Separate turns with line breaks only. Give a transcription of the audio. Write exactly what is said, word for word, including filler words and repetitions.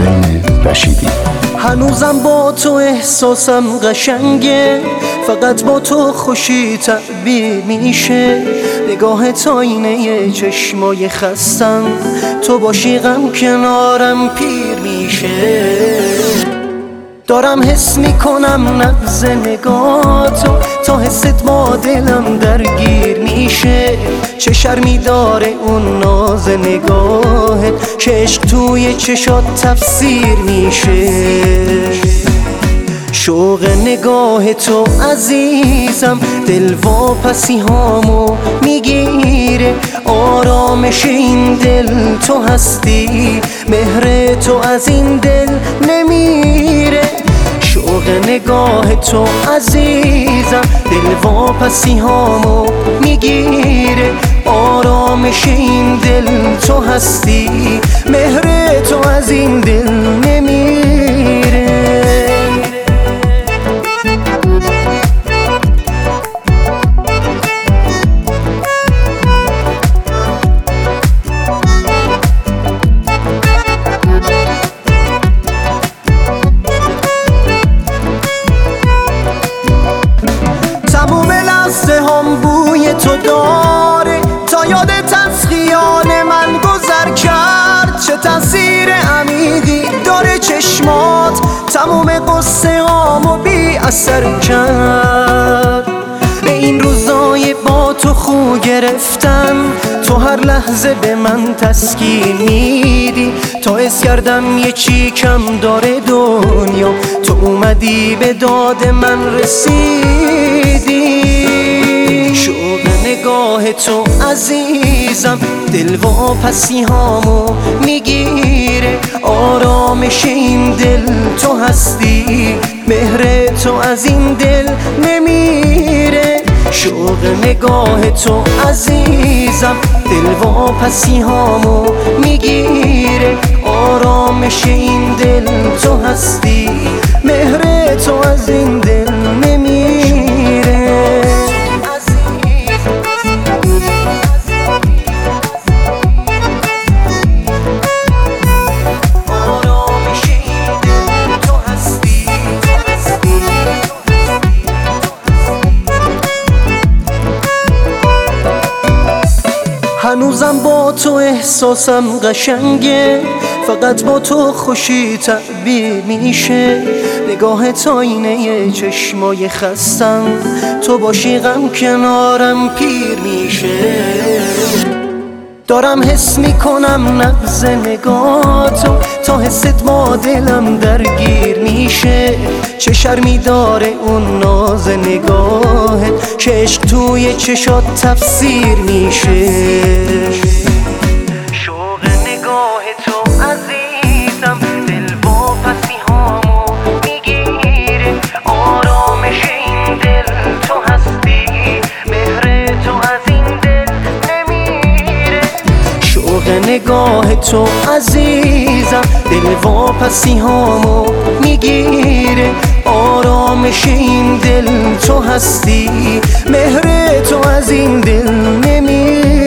حسین رشیدی.
هنوزم با تو احساسم قشنگه، فقط با تو خوشی تعبیر میشه. نگاهت آینه چشمای خستم، تو باشی غم کنارم پیر میشه. دارم حس میکنم نبض نگاهتو، تا حست با دلم درگیر میشه. چه شرمی داره اون ناز نگاهت که عشق توی چشات تفسیر میشه. شوق نگاه تو عزیزم دل واپسی هامو میگیره. آرامش این دل تو هستی، مهر تو از این دل نمیره. شوق نگاه تو عزیزم دل واپسی هامو میگیره. آرامش این دل تو هستی، مهر تو از این دل نمیره. تموم لحظه هم بوی تو داره، تا یادت از خیال من گذر کرد. چه تاثیر عمیقی داره چشمات، تموم قصه هامو بی اثر کرد. به این روزای با تو خو گرفتن، تو هر لحظه به من تسکین میدی. تا حس کردم یه چی کم داره دنیا، تو اومدی به داد من رسیدی. شوق نگاه تو عزیزم دل واپسی هامو میگیره. آرامش این دل تو هستی، مهر تو از این دل نمیره. شوق نگاه تو عزیزم دل واپسی هامو میگیره. آرامش این دل تو هستی، مهر تو از این دل نمیره. هنوزم با تو احساسم قشنگه، فقط با تو خوشی تعبیر میشه. نگاهت آینه چشمای خستم، تو باشی غم کنارم پیر میشه. دارم حس میکنم نبض نگاهتو، تا حست با دلم درگیر میشه. چه شرمی داره اون ناز نگاهت که عشق توی چشات تفسیر میشه. شوق نگاه تو عزیزم دل واپسی هامو میگیره. آرامش این دل تو هستی، مهر تو از این دل نمیره. شوق نگاه تو عزیزم دل واپسی هامو میگیره. آرامش این دل تو هستی، مهر تو از این دل نمیره.